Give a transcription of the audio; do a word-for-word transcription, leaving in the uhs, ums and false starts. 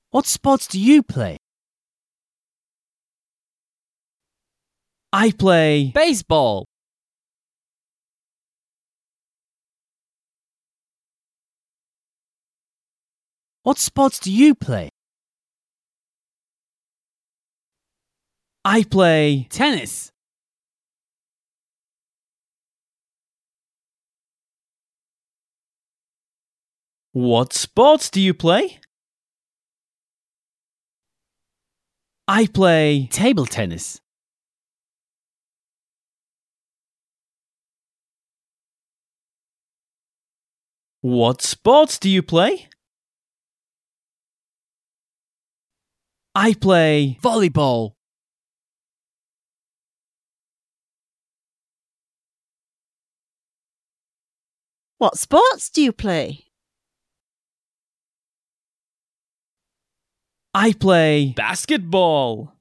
What sports do you play? I play Baseball. What sports do you play? I play Tennis. What sports do you play? I play Table tennis. What sports do you play? I play Volleyball. What sports do you play? I play Basketball.